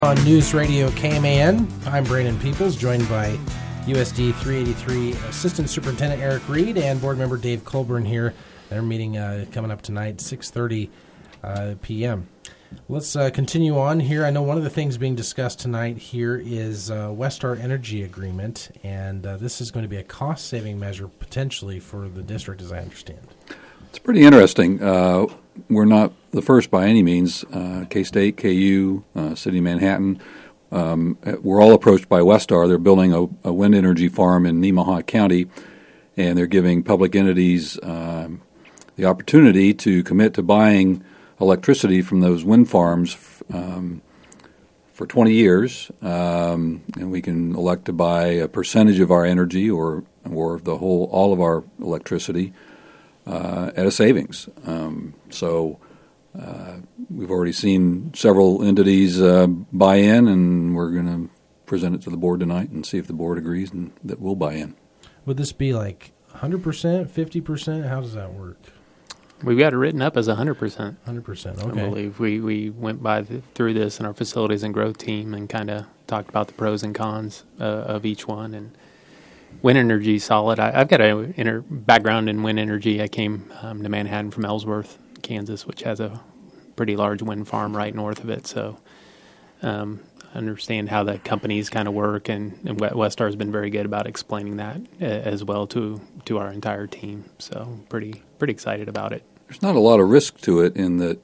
On News Radio KMAN, I'm Brandon Peoples, joined by USD 383 Assistant Superintendent Eric Reed and Board Member Dave Colburn here. Their meeting coming up tonight, 6:30 p.m. Let's continue on here. I know one of the things being discussed tonight here is Westar Energy Agreement, and this is going to be a cost-saving measure potentially for the district, as I understand. It's pretty interesting. We're not the first by any means. K-State, KU, City of Manhattan, we're all approached by Westar. They're building a wind energy farm in Nemaha County, and they're giving public entities the opportunity to commit to buying electricity from those wind farms for 20 years, and we can elect to buy a percentage of our energy or all of our electricity at a savings. So we've already seen several entities buy in, and we're going to present it to the board tonight and see if the board agrees and that we'll buy in. Would this be like 100%, 50%? How does that work? We've got it written up as 100%. 100%, okay. I believe we went through this in our facilities and growth team and kind of talked about the pros and cons of each one. And wind energy is solid. I've got a background in wind energy. I came to Manhattan from Ellsworth, Kansas, which has a pretty large wind farm right north of it. So I understand how the companies kind of work, and Westar has been very good about explaining that as well to our entire team. So pretty excited about it. There's not a lot of risk to it in that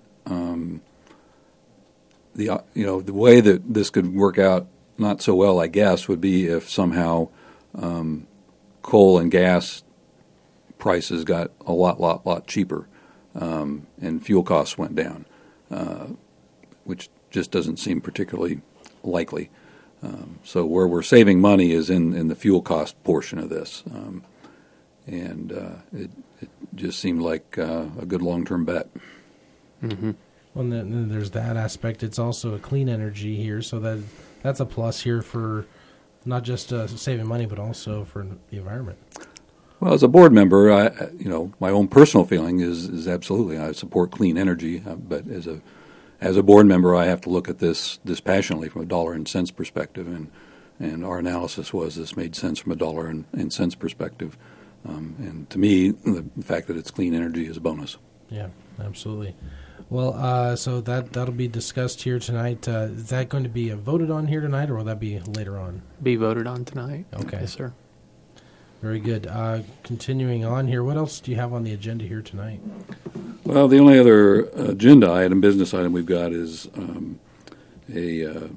the way that this could work out not so well, I guess, would be if somehow coal and gas prices got a lot cheaper and fuel costs went down, which just doesn't seem particularly likely. So where we're saving money is in the fuel cost portion of this, and it just seemed like a good long-term bet. Mm-hmm. Well, then there's that aspect. It's also a clean energy here, so that's a plus here for not just saving money, but also for the environment. Well, as a board member, my own personal feeling is absolutely I support clean energy, but as a board member, I have to look at this passionately from a dollar and cents perspective, and our analysis was this made sense from a dollar and cents perspective. And to me, the fact that it's clean energy is a bonus. Yeah, absolutely. Well, so that'll be discussed here tonight. Is that going to be voted on here tonight, or will that be later on? Be voted on tonight. Okay. Yes, sir. Very good. Continuing on here, what else do you have on the agenda here tonight? Well, the only other business item we've got is a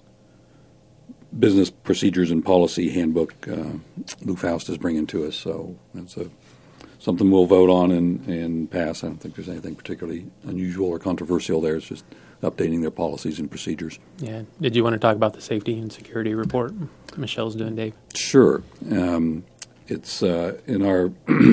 business procedures and policy handbook Lou Faust is bringing to us. So that's something we'll vote on and pass. I don't think there's anything particularly unusual or controversial there. It's just updating their policies and procedures. Yeah. Did you want to talk about the safety and security report Michelle's doing, Dave? Sure. It's in our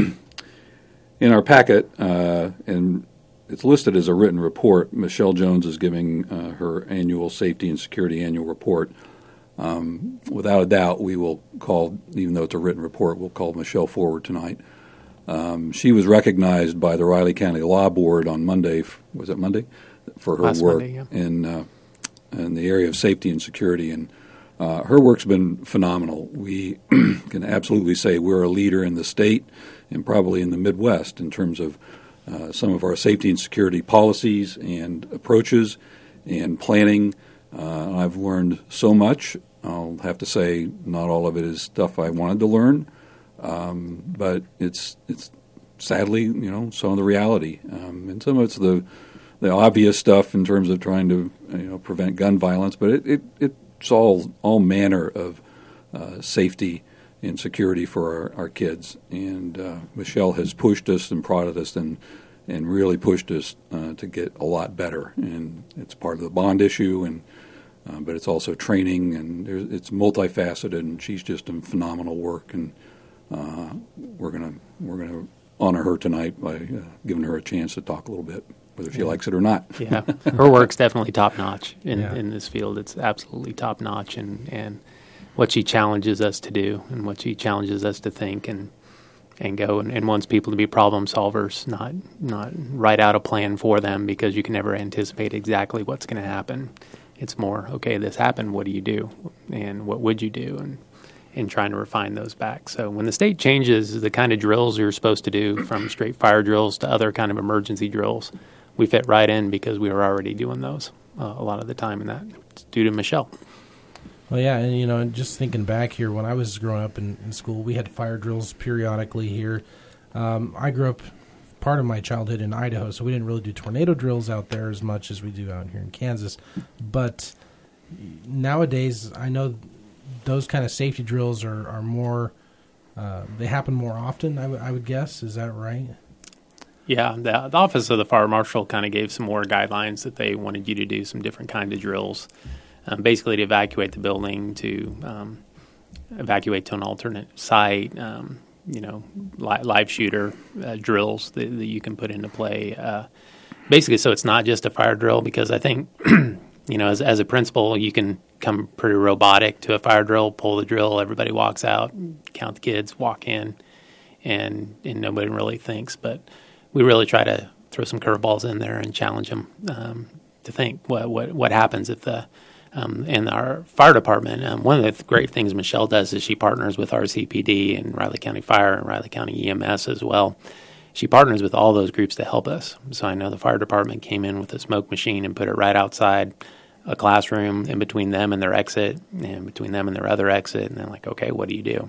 in our packet, and it's listed as a written report. Michelle Jones is giving her annual safety and security annual report. Without a doubt, we will call, even though it's a written report, we'll call Michelle forward tonight. She was recognized by the Riley County Law Board on Monday. Was it Monday? For her Last work Monday, yeah. in the area of safety and security, and her work's been phenomenal. We can absolutely say we're a leader in the state and probably in the Midwest in terms of some of our safety and security policies and approaches and planning. I've learned so much. I'll have to say not all of it is stuff I wanted to learn, but it's sadly, some of the reality. And some of it's the obvious stuff in terms of trying to prevent gun violence, but it's all manner of safety and security for our kids. And Michelle has pushed us and prodded us and really pushed us to get a lot better. And it's part of the bond issue, but it's also training, and it's multifaceted. And she's just done phenomenal work. And we're gonna honor her tonight by giving her a chance to talk a little bit, whether she likes it or not. Yeah, her work's definitely top notch in this field. It's absolutely top notch, and what she challenges us to do, and what she challenges us to think, and go and wants people to be problem solvers, not write out a plan for them, because you can never anticipate exactly what's going to happen. It's more, okay, this happened, what do you do? And what would you do? And trying to refine those back. So when the state changes the kind of drills you're supposed to do, from straight fire drills to other kind of emergency drills, we fit right in because we were already doing those a lot of the time, and that's due to Michelle. Well, yeah, and just thinking back here, when I was growing up in school, we had fire drills periodically here. I grew up part of my childhood in Idaho, so we didn't really do tornado drills out there as much as we do out here in Kansas. But nowadays, I know those kind of safety drills are more, they happen more often, I would guess. Is that right? Yeah, the Office of the Fire Marshal kind of gave some more guidelines that they wanted you to do some different kind of drills, basically to evacuate the building, to evacuate to an alternate site, live shooter drills that you can put into play. Basically, so it's not just a fire drill, because I think, as a principal, you can come pretty robotic to a fire drill, pull the drill, everybody walks out, count the kids, walk in, and nobody really thinks. But we really try to throw some curveballs in there and challenge them to think what happens if in our fire department. One of the great things Michelle does is she partners with RCPD and Riley County Fire and Riley County EMS as well. She partners with all those groups to help us. So I know the fire department came in with a smoke machine and put it right outside a classroom, in between them and their exit, and between them and their other exit. And they're like, okay, what do you do?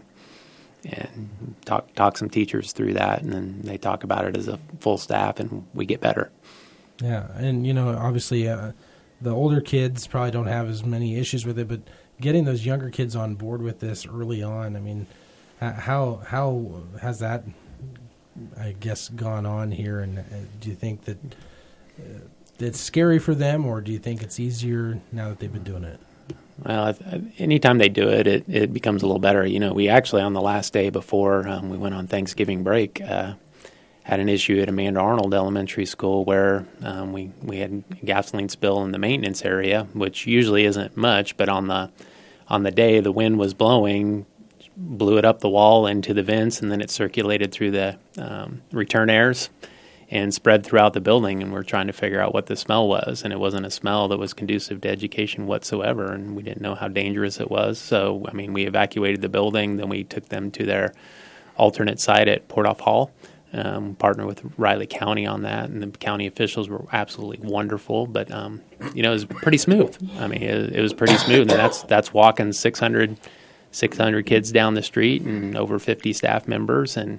And talk some teachers through that, and then they talk about it as a full staff, and we get better. Yeah, and obviously the older kids probably don't have as many issues with it, but getting those younger kids on board with this early on, I mean, how has that, I guess, gone on here? And do you think that it's scary for them, or do you think it's easier now that they've been doing it? Well, anytime they do it, it becomes a little better. We actually, on the last day before we went on Thanksgiving break, had an issue at Amanda Arnold Elementary School where we had a gasoline spill in the maintenance area, which usually isn't much, but on the day the wind was blowing, blew it up the wall into the vents, and then it circulated through the return airs and spread throughout the building, and we're trying to figure out what the smell was, and it wasn't a smell that was conducive to education whatsoever, and we didn't know how dangerous it was. So, we evacuated the building, then we took them to their alternate site at Portoff Hall, partnered with Riley County on that, and the county officials were absolutely wonderful, but, it was pretty smooth. It was pretty smooth, and that's walking 600 kids down the street and over 50 staff members, and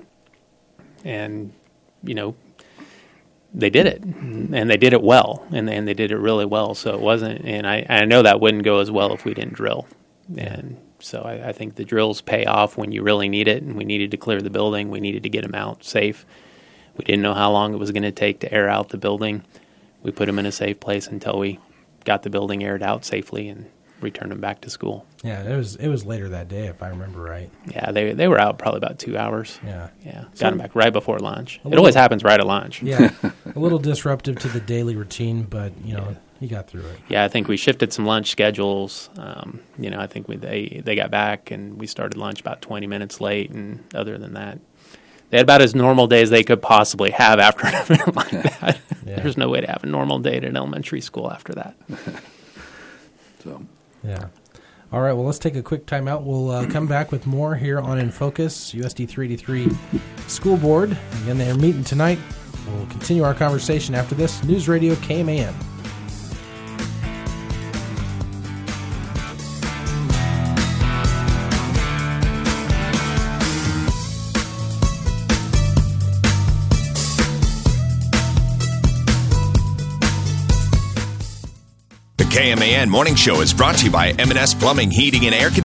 they did it, and they did it well, and they did it really well. So it wasn't, and I know that wouldn't go as well if we didn't drill. And so I think the drills pay off when you really need it, and we needed to clear the building. We needed to get them out safe. We didn't know how long it was going to take to air out the building. We put them in a safe place until we got the building aired out safely and returned them back to school. Yeah, it was later that day, if I remember right. Yeah, they were out probably about 2 hours. Yeah. Got them back right before lunch. It always happens right at lunch. Yeah, a little disruptive to the daily routine, but you got through it. Yeah, I think we shifted some lunch schedules. I think they got back and we started lunch about 20 minutes late, and other than that, they had about as normal day as they could possibly have after an event like that. Yeah. There's no way to have a normal day at an elementary school after that. So. Yeah. All right, well, let's take a quick time out. We'll come back with more here on In Focus, USD 383 School Board. Again, they're meeting tonight. We'll continue our conversation after this. News Radio KMAN. KMAN Morning Show is brought to you by M&S Plumbing, Heating, and Air Conditioning.